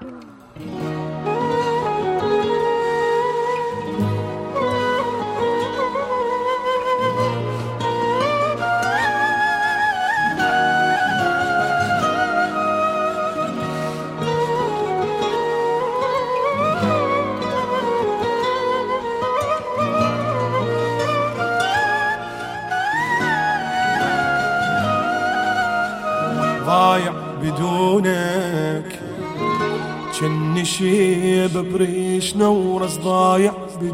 ضايع بدونك جن شيب بريش نورس، ضايع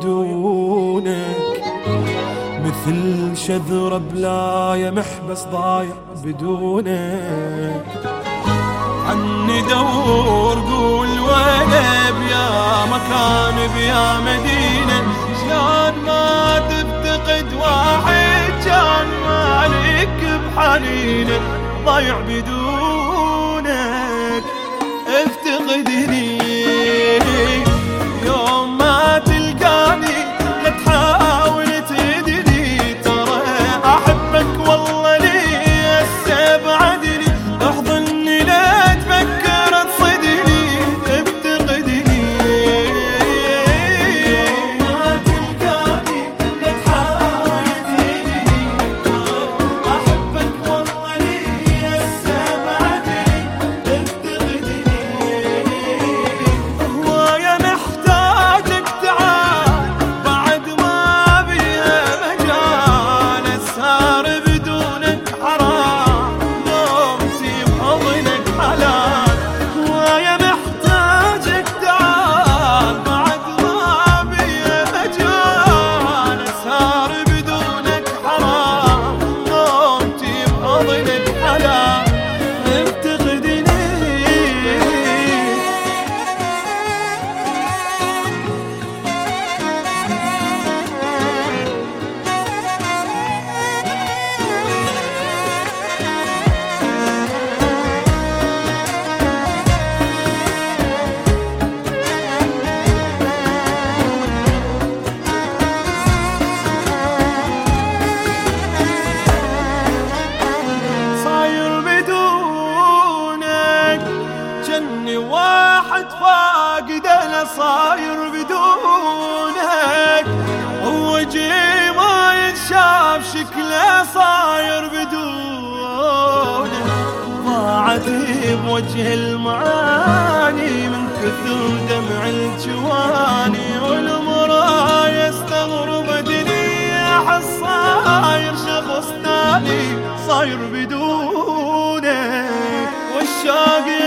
بدونك مثل شذرة بلاية محبس، ضايع بدونك. عني دور قول وانا بيا مكان بيا مدينة، شلون ما تفتقد واحد كان مالك بحنينه. ضايع بدونك افتقدني يوم ما تلقاني، لا تحاول تهدني ترى احبك والله لي هسه بعدني. احضني لا تفكر تصدني افتقدني يوم ما تلقاني، لا تحاول تهدني ترى احبك والله لي هسه بعدني افتقدني. هواية محتاجك تعال بعد ما بيها مجال، اسهر بدونك حرام نومتي بحضنك حلال. هواية محتاجك تعال بعد ما بيها مجال، اسهر بدونك حرام نومتي بحضنك حلال افتقدني. صاير بدونك جني واحد فاقد، انا صاير بدونك ووجهي ما ينشاف شكله، صاير بدونك. ضاعت بوجه المعاني من كثر دمع الجواني، والمرايا استغرب ادري احس صاير شخص ثاني. صاير بدونك والشاق